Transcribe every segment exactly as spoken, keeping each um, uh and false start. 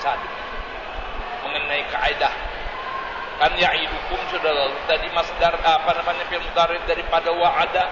pembahasan mengenai kaidah. Kan ya'idukum sudah lalu tadi masdar apa namanya fi'il mudhari daripada wa'ada.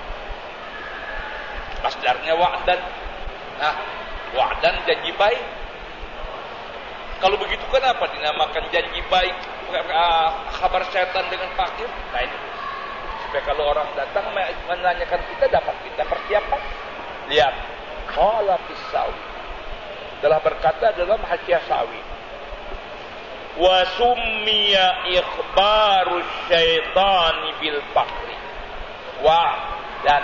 Masdarnya wa'dan. Nah, wa'dan janji baik. Kalau begitu kenapa dinamakan janji baik kabar setan dengan fakir? Nah ini supaya kalau orang datang menanyakan kita dapat kita persiapan. Lihat, qala Fisawi telah berkata dalam Hasyiah Sawi, wa summiya ikhbaru syaitani bil fakri wa dan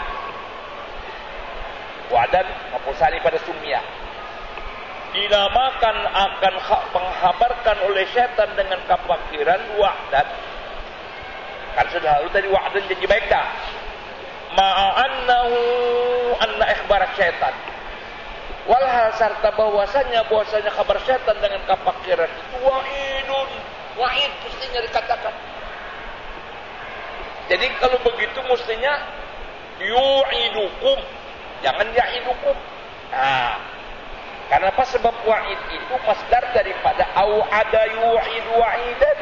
wa dan mempusani pada summiya dinamakan akan menghabarkan oleh setan dengan kefakiran wa'dan. Kan sudah lalu tadi wa'dan janji baik dah. Ma'annahu anna ikhbar syaitan. Walhal serta bahwasanya bahwasanya kabar setan dengan kefakiran itu wa'idun. Wa'id mestinya dikatakan. Jadi kalau begitu mestinya yu'idukum. Jangan ya'idukum. Nah, karena apa? Sebab wa'id itu masdar daripada au'ada yu'idu wa'idan.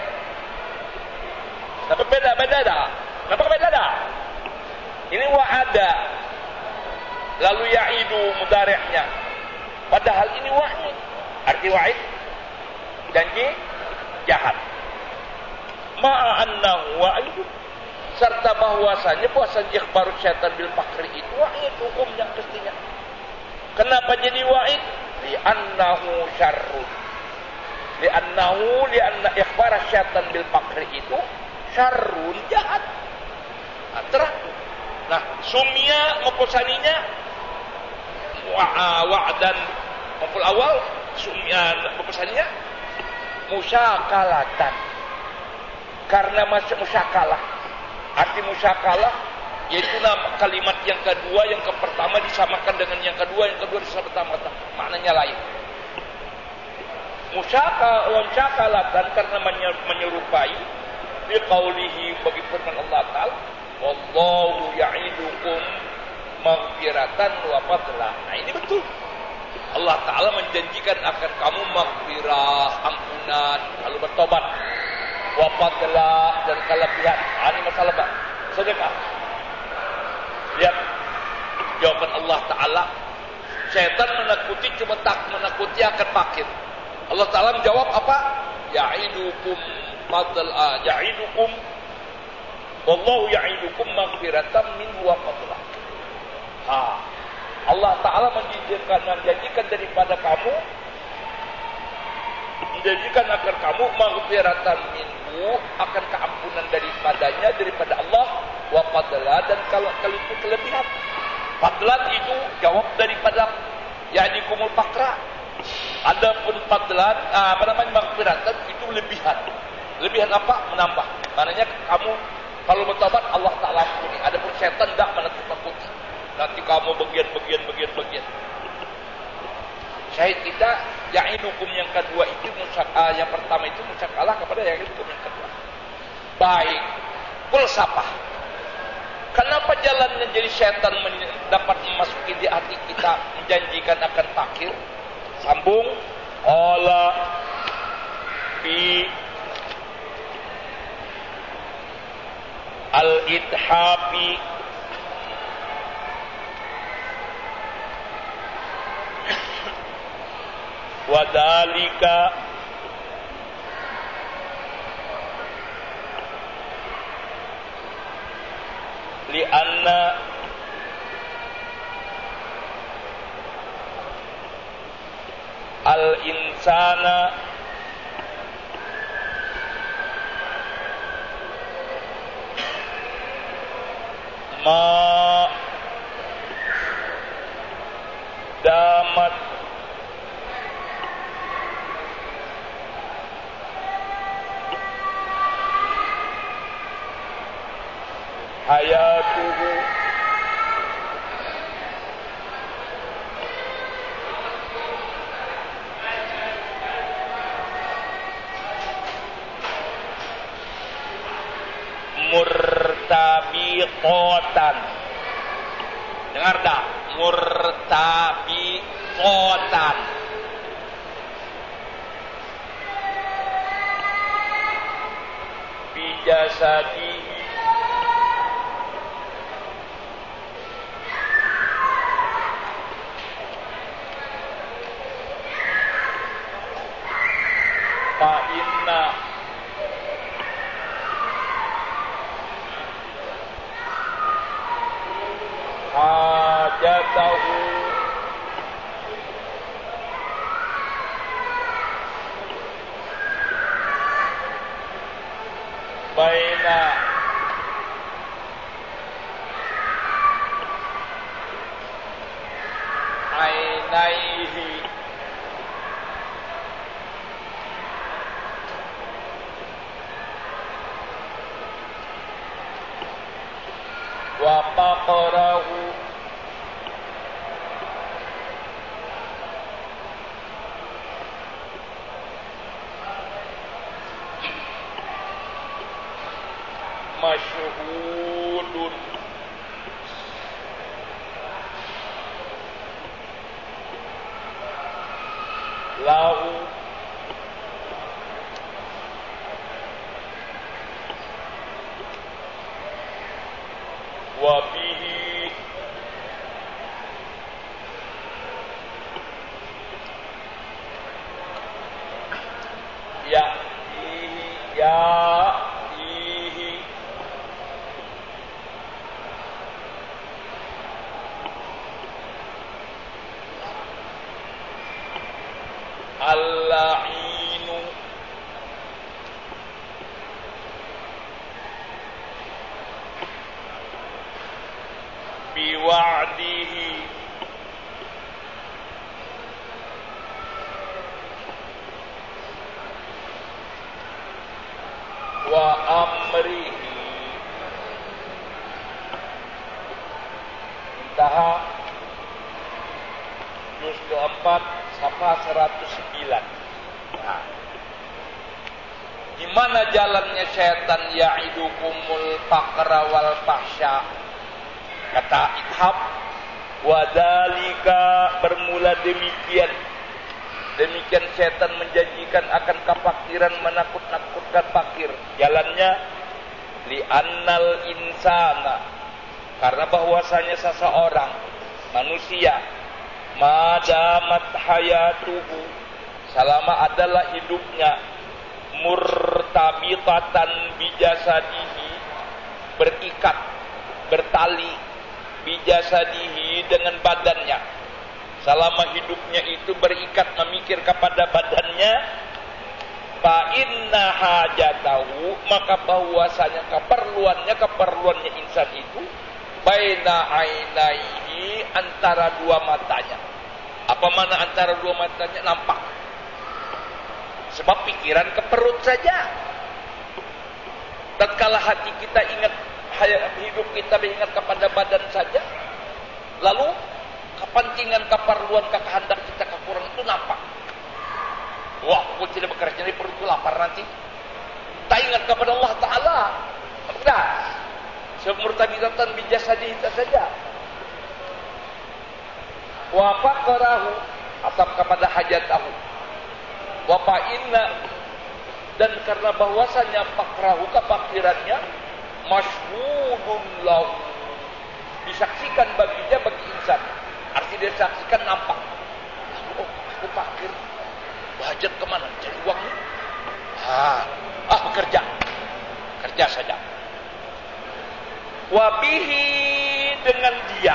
Tapi beda, beda dah. Kenapa beda dah? Ini wa'ada. Lalu ya'idu mudhari'nya. Padahal ini wa'id. Arti wa'id janji jahat. Ma'annahu wa'idu. Serta bahwasanya bahwasanya ikhbaru syaitan bil fakri itu wa'id hukumnya mestinya. Kenapa jadi wa'id? Li'annahu syarrun. Li'annahu li'anna ikhbar syaitan bil fakri itu syarrun, jahat. Nah, terang. Nah, sumia mempusaninya wa'dan mempul awal sumia mempusaninya musyakalatan. Karena masuk musyakalah. Arti musyakalah yaitu nama kalimat yang kedua, yang ke pertama disamakan dengan yang kedua, yang kedua disamakan pertama. Maknanya lain. Musyaka wa musyakalatan karena menyerupai bi qaulihi bagi firman Allah Ta'ala, wallahu ya'idukum maghfiratan wa fadla. Nah, ini betul. Allah Ta'ala menjanjikan akan kamu maghfirah, ampunan, lalu bertobat. Wa fadla dan kelebihan. Nah, ini masalah Pak. Sedekah. Lihat jawaban Allah Ta'ala. Syaitan menakuti cuma tak menakuti akan fakir. Allah Ta'ala menjawab apa? Ya'idukum fadla, ya'idukum wallahu ya'idukum maghfiratan minhu wa fadla. Ha. Allah Ta'ala menjanjikan menjanjikan daripada kamu menjanjikan agar kamu maghfiratan minhu, akan keampunan daripadanya, daripada Allah, wa fadla dan kalau itu kelebihan. Fadlan itu jawab daripada ya'dikumul fakra. Adapun fadlan apa namanya maghfiratan itu lebihan. Lebihan apa? Menambah. Maknanya kamu kalau bertobat Allah Ta'ala ampuni. Adapun setan tidak menakut-nakuti. Nanti kamu bagian-bagian bagian-bagian. Syahid kita ya'idukum yang kedua itu musyaka, yang pertama itu musyakalah kepada ya'idukum yang kedua. Baik. Kulsafah. Kenapa jalannya jadi setan dapat memasuki di hati kita menjanjikan akan fakir? Sambung. Qala fi al-idhafi wa dalika li'anna al-insana ma damat hayatuhu murtabiqatan. Dengar dah, murtabiqatan. jasadihi fa inna hajatahu baina ainaihi wa faqrahu masyhudun lahu wa bihi ya ihi ya ihi al-la'inu biwa'dihi wa amrihi. Intaha juz keempat safha seratus sembilan. Nah, di mana jalannya setan? Ya'idukumul faqra wal fahsya. Kata Ithab, wadalika bermula demikian. Demikian setan menjanjikan akan kefakiran, menakut-nakutkan fakir. Jalannya li'annal insana, karena bahwasanya seseorang manusia madamat hayatuhu, selama adalah hidupnya, murtabitatan bijasadihi, berikat, bertali, bijasadihi dengan badannya. Selama hidupnya itu berikat memikir kepada badannya, fa inna hajatahu, maka bahwasanya keperluannya keperluannya insan itu baina ainaihi, antara dua matanya. Apa mana antara dua matanya? Nampak. Sebab pikiran ke perut saja. Tatkala hati kita ingat, hidup kita ingat kepada badan saja, lalu kepentingan, keperluan, kehendak kita kekurang itu nampak. Wah, aku tidak bekerja di perut, lapar nanti. Tak ingat kepada Allah Ta'ala. Sudah. Semurtabidatan bijasadi kita saja. Wa faqrahu, atau kepada hajatahu. Wa fa'inna, dan karena bahwasanya faqrahu, kefakirannya, masyhudun lahu, disaksikan baginya, bagi insan. Artinya dia saksikan, nampak. Oh, aku fakir. Hajat kemana? Cari uang nih. Ah, ah bekerja. Kerja saja. Wabihi, dengan dia.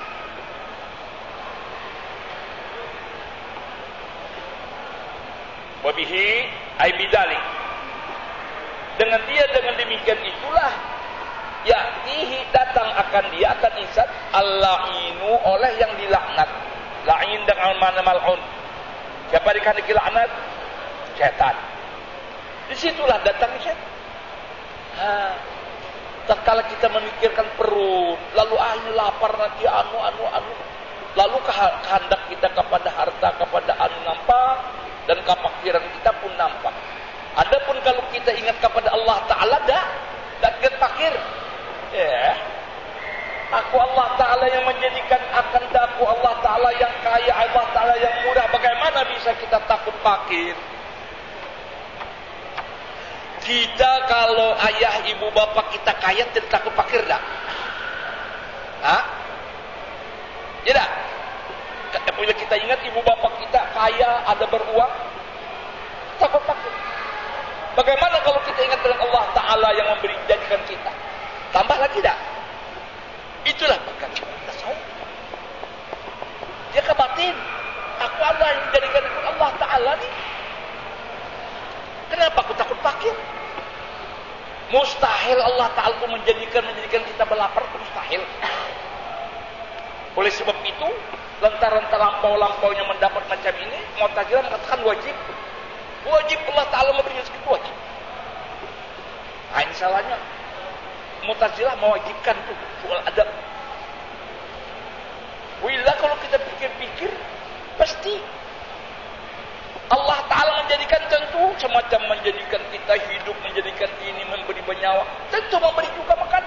Wabihi ay bidalik. Dengan dia, dengan demikian itulah ya'tihi, datang akan dia, akan insan al-la'inu, oleh yang dilaknat. La'in dengan mana mal'un. Siapa dikehendaki laknat? Setan. Disitulah datang setan. Ha. Tatkala kita memikirkan perut, lalu ah ini lapar nanti anu anu anu, lalu kehendak kita kepada harta, kepada anu nampak, dan kefakiran kita pun nampak. Adapun kalau kita ingat kepada Allah Ta'ala, dah dah ingat fakir. Ya, aku Allah Ta'ala yang menjadikan, akan daku Allah Ta'ala yang kaya, Allah Ta'ala yang murah. Bagaimana bisa kita takut fakir? Kita kalau ayah ibu bapak kita kaya tidak takut fakir dah? Hah? Ya dah. Bila kita ingat ibu bapak kita kaya, ada beruang, takut fakir. Bagaimana kalau kita ingat dengan Allah Ta'ala yang memberi jadikan kita? Tambah lagi dah. Itulah bahkan kita tahu. Dia kebatin. Aku Allah yang menjadikan Allah Ta'ala ni. Kenapa aku takut fakir? Mustahil Allah Ta'ala menjadikan menjadikan kita berlapar, mustahil. Oleh sebab itu, lantaran terlampau-lampaunya mendapat macam ini, Mu'tazilah mengatakan wajib. Wajib Allah Ta'ala memberikan rezeki, wajib. Nah, ini salahnya. Mu'tazilah mewajibkan itu soal adab. Wila kalau kita pikir-pikir, pasti Allah Ta'ala menjadikan tentu semacam menjadikan kita hidup, menjadikan ini, memberi bernyawa. Tentu memberi juga makan.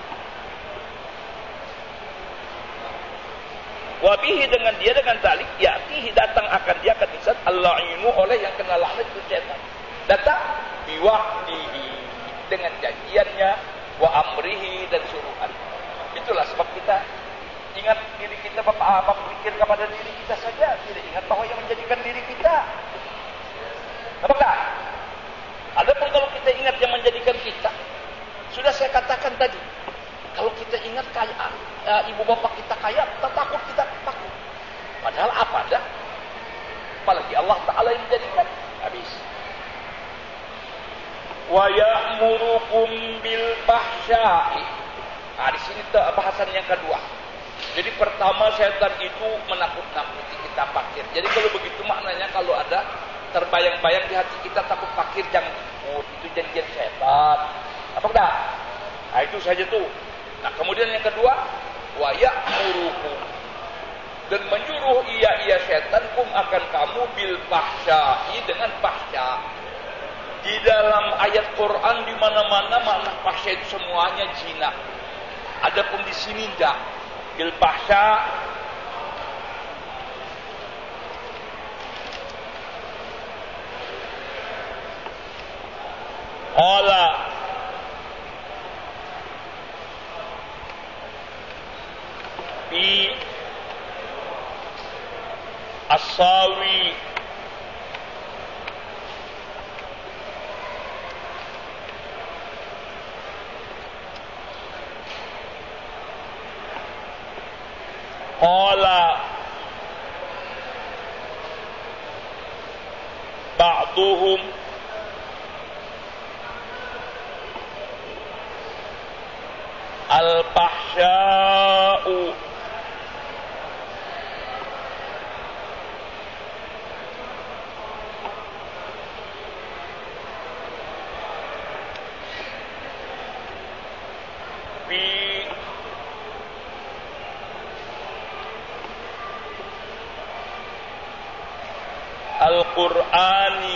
Wabihi dengan dia, dengan dalik, ya'tihi datang akan dia akan insan al-la'inu oleh yang kena laknat itu syaitan. Datang biwa'dihi dengan janjiannya, wa amrihi dan suruhan. Itulah sebab kita ingat diri kita, bapak apa berpikir kepada diri kita saja, tidak ingat bahwa yang menjadikan diri kita. Apakah? Adapun kalau kita ingat yang menjadikan kita, sudah saya katakan tadi, kalau kita ingat kaya, uh, ibu bapak kita kaya, kita takut, kita takut. Padahal apa dah? Apalagi Allah Ta'ala yang menjadikan, habis. Wa ya'murukum bil fahsya'i. Nah, di sini bahasan yang kedua. Jadi pertama, setan itu menakut-nakuti kita fakir. Jadi kalau begitu maknanya kalau ada terbayang-bayang di hati kita takut fakir, jangan ikut. Itu janjian setan. Apa enggak? Nah, itu saja tuh. Nah, kemudian yang kedua, wa ya'murukum, dan menyuruh ia-ia setan kum akan kamu bil fahsya'i, dengan fahsya. Di dalam ayat Quran di mana-mana makna fahsya itu semuanya zina. Adapun di sini enggak. Bil fahsya qala fi as-sawi qala ba'duhum al-fahsya'u fi al-Qur'ani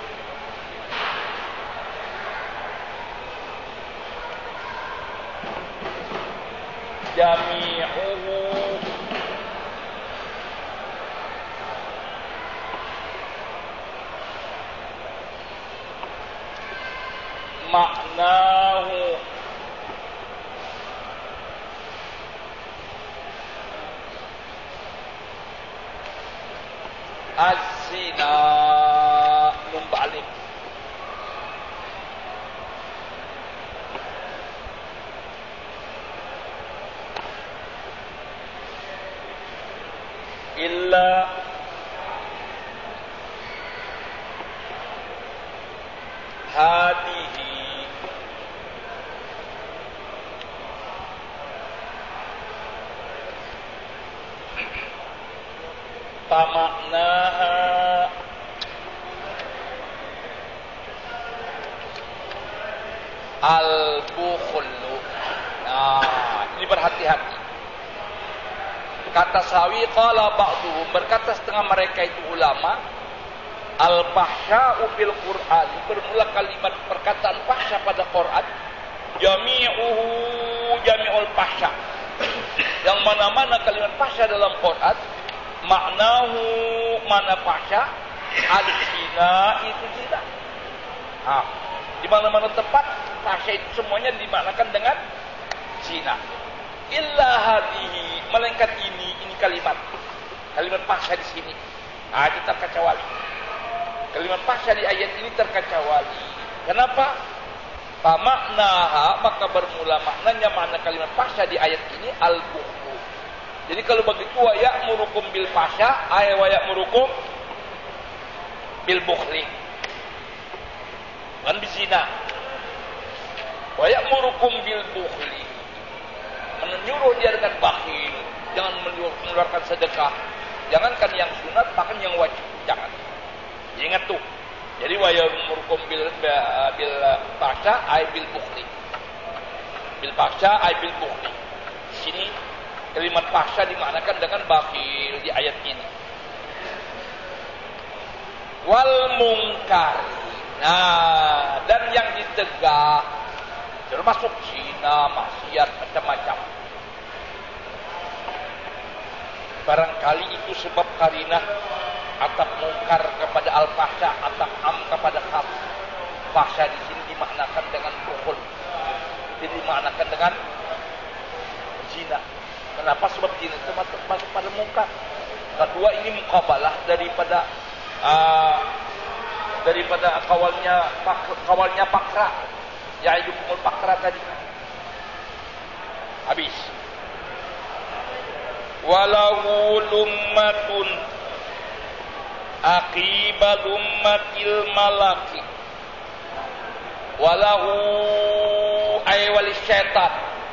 jami'uhu maknahu az-zina membalik. Illa hadihi famaknaha al-bukhlu. Nah, ini berhati-hati. Kata sawi qala ba'duhum, berkata setengah mereka itu ulama, al-fahsya'u fil Qur'an, bermula kalimat perkataan fahsya pada Quran, jami'uhu jami'ul fahsya. Yang mana-mana kalimat fahsya dalam Quran, maknahu mana fahsya, al-zina itu zina. Ah, Di mana-mana tempat fahsya itu semuanya dimaknakan dengan zina. Illa hadhihi, melainkan ini, ini kalimat. Kalimat fahsya di sini. Ah, itu terkecuali. Kalimat fahsya di ayat ini terkecuali. Kenapa? Famaknaha, maka bermula maknanya makna kalimat fahsya di ayat ini al-bukhlu. Jadi kalau begitu wa ya'murukum bil fahsya, ay wa ya'murukum bil bukhli. Kan bizina. Wa ya'murukum bil bukhli. Menyuruh dia dengan bakhil, jangan mengeluarkan sedekah. Jangankan yang sunat, bahkan yang wajib jangan. Ingat tuh. Jadi wa ya'murukum bil bil fahsya ay bil bukhli. Bil fahsya ay bil bukhli. Di sini kalimat fahsya dimaknakan dengan bakhil di ayat ini. Wal munkar. Nah, dan yang ditegah termasuk zina, maksiat, macam-macam. Barangkali itu sebab karinah atap mungkar kepada al-fahsya, atap am kepada khaf. Fahsya di sini dimaknakan dengan bukhul. Jadi dimaknakan dengan zina. Kenapa? Sebab zina itu masuk, masuk pada mungkar. Kedua, ini muqabalah daripada uh, daripada kawalnya kawalnya pakra, yaitu kumul pakra tadi. Habis. Walahu lummatun aqibal ummatil malaki. Walahu ay walis syaitan.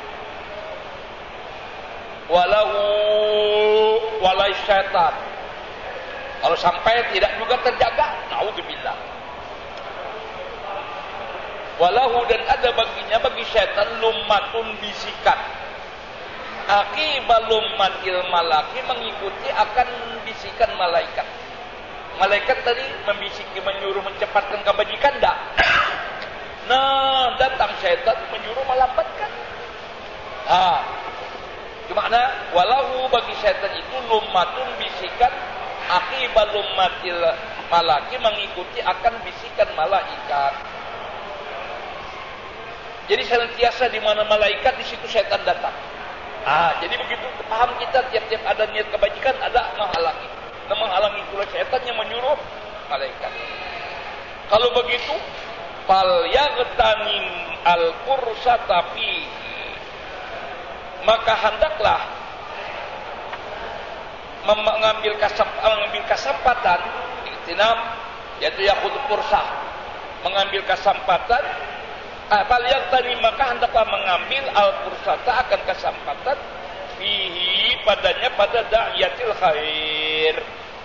Walahu walais syaitan. Kalau sampai tidak juga terjaga, naudzubillah. Walahu, dan ada baginya, bagi syaitan, lummatun, bisikan. Aqibal lummatil malaki, mengikuti akan bisikan malaikat. Malaikat tadi membisiki, menyuruh mencepatkan kebajikan, enggak? Nah, datang syaitan menyuruh melambatkan. Ah, gimana? Walahu, bagi syaitan itu lummatun, bisikan. Aqibal lummatil malaki, mengikuti akan bisikan malaikat. Jadi senantiasa di mana malaikat, di situ syaitan datang. Ah, jadi begitu paham kita, tiap-tiap ada niat kebajikan ada menghalangi. Nah, menghalangi itulah syaitan yang menyuruh malaikat. Kalau begitu, fal yaghtanim al-fursata fihi, maka hendaklah mengambil kasap, mengambil kesempatan, iktinam, yaitu yakhudhu fursah, mengambil kesempatan. Fal yaghtanim, maka hendaklah mengambil al-fursata, akan kesempatan, fihi, padanya, pada da'iyatil khair.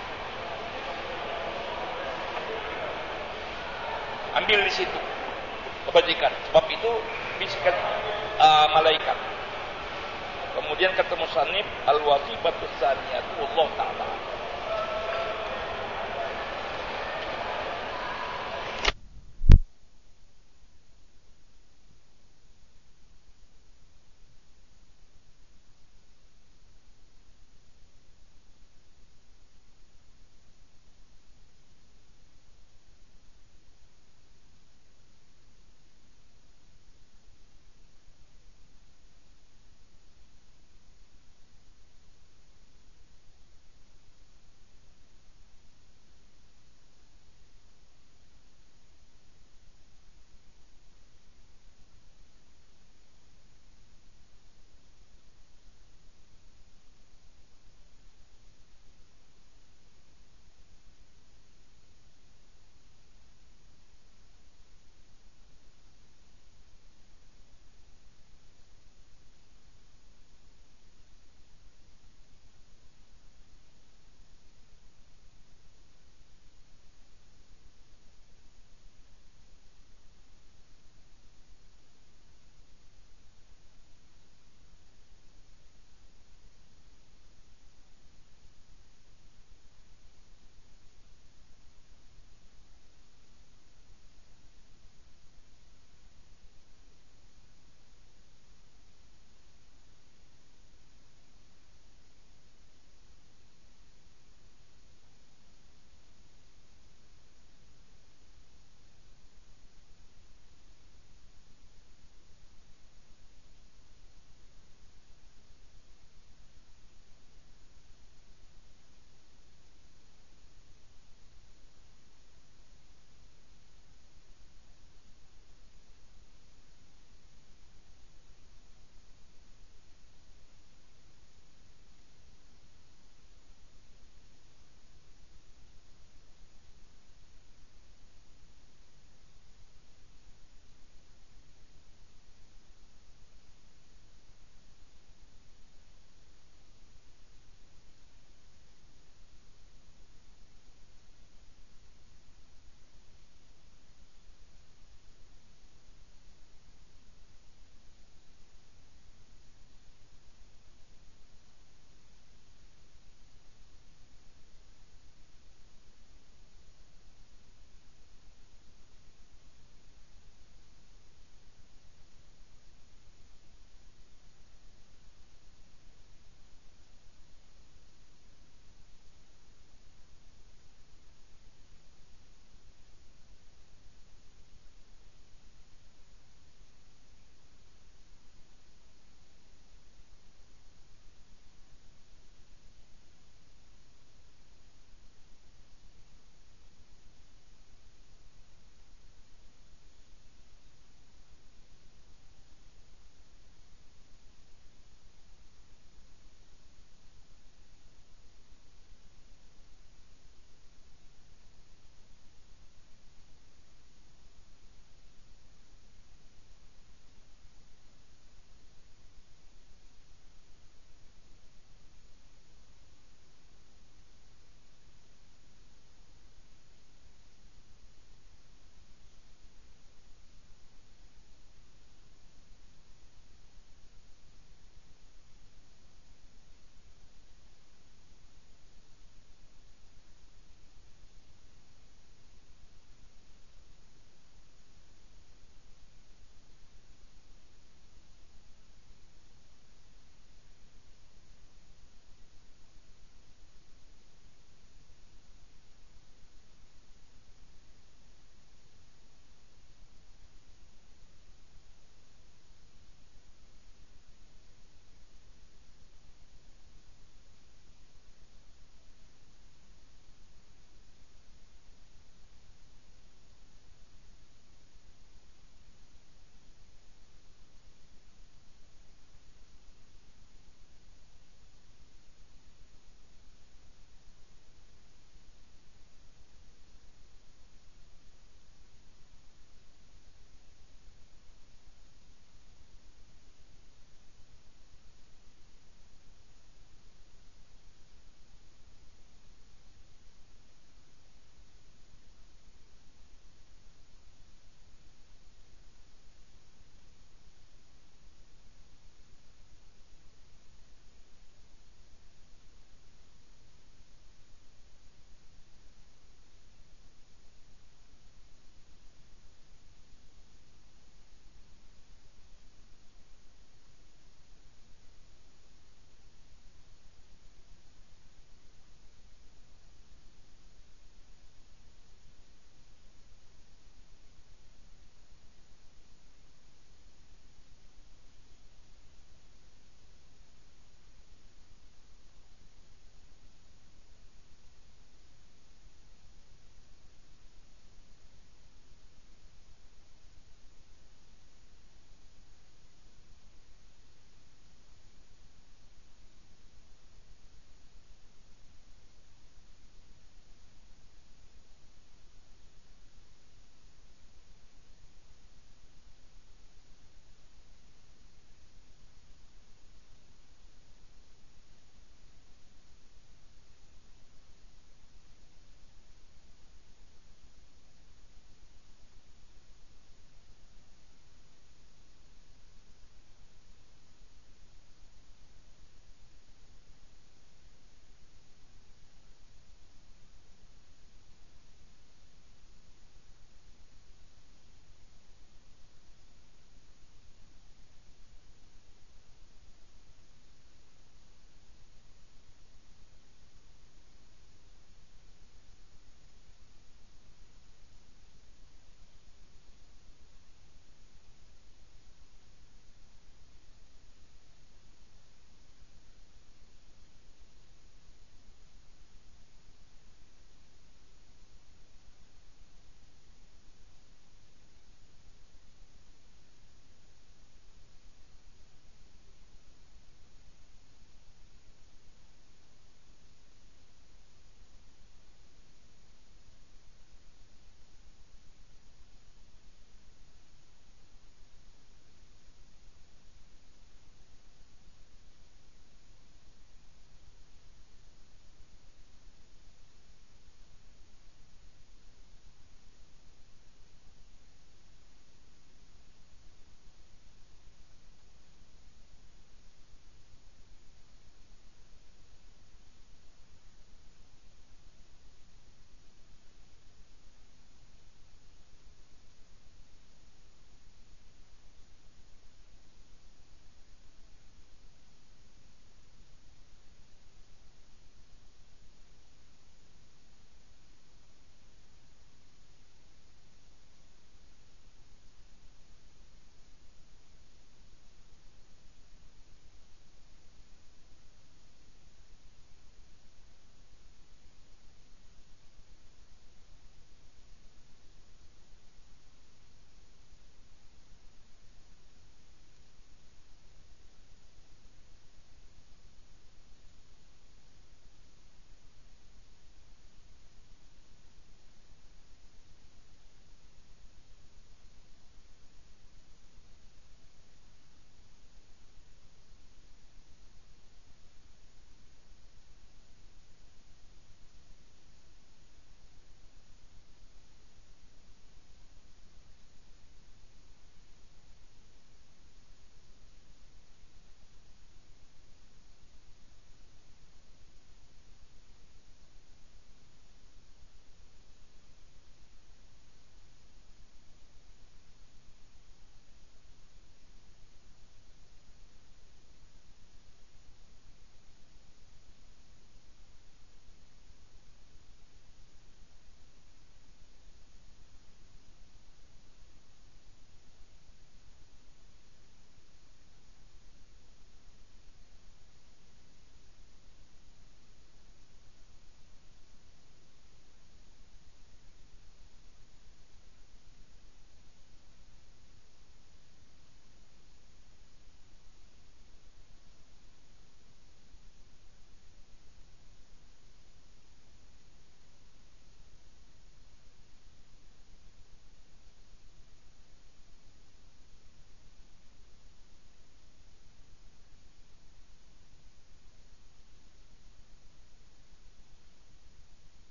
Ambil di situ kebajikan, sebab itu bisikan uh, malaikat. Kemudian kata musannif, al-wazifatus tsaniyatu wallahu ta'ala